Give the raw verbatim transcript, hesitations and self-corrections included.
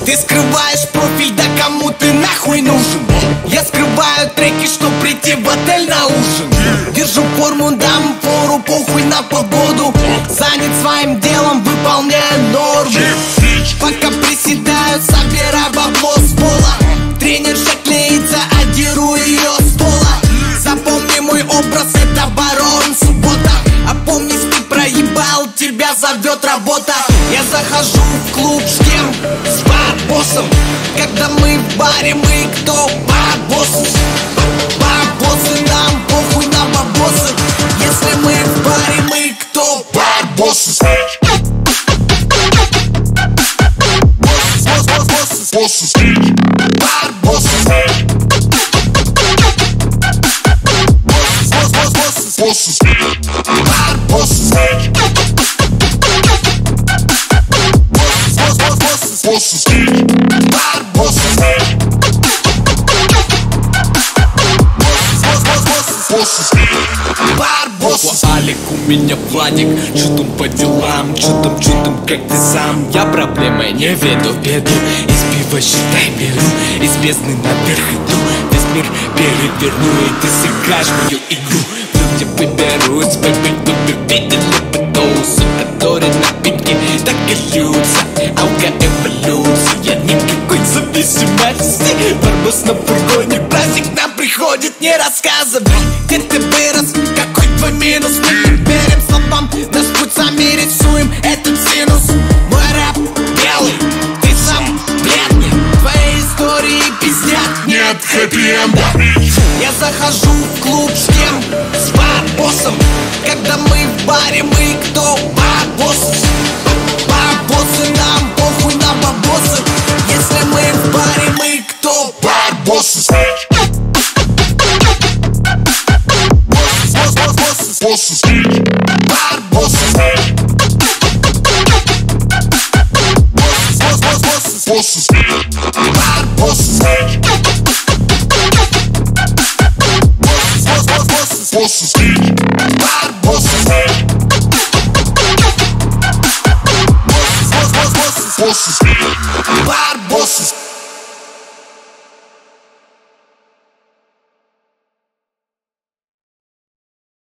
Ты скрываешь профиль, да кому ты нахуй нужен? Я скрываю треки, чтоб прийти в отель на ужин. Держу форму, дам фору, похуй на погоду. Занят своим делом, выполняя нормы. Пока приседаю, собираю бабло с пола. Тренерша клеится, одеру ее с пола. Запомни мой образ, это барон суббота. Опомнись, ты проебал, тебя зовет работа. Я захожу в клуб с кем? С бар-боссом. Когда мы в баре, мы кто? Бар-боссы. Бар-боссы, нам похуй на бабосы. Если мы в баре, мы кто? Бар-боссы. Bosses, bar bosses, bosses, bosses, bosses, bar bosses, bosses, bosses, bosses, bar bosses, bosses, bosses, bar bosses. Алик, у меня Владик, чё там по делам, чё там, чё там, как ты сам? Я проблемы не веду, беду. Из пива считай беру, из бездны наверх иду. Весь мир переверну, и ты сыграешь мою игру. Люди выберут, бэби, бэби, видели бы доусы, которые напитки так и льются. Алко-эволюция, никакой зависимости. Барбос на фургоне, праздник нам приходит, не рассказывай. Где ты вырос, какой твой минус? Мы не верим словам, наш путь сами рисуем этот синус. Мой рэп белый, ты сам бледный. Твои истории пиздят, нет хэппи-энда. Я захожу в клуб с кем? С бар-боссом. Когда мы в баре, мы кто? Бар-боссы. Бар-боссы, нам похуй на бабосы. Если мы в баре, мы кто? Бар-боссы. Bosses, bar bosses, bosses, bosses, bosses, bar bosses, bosses, bosses, bosses, bar bosses, bosses, bosses, bosses.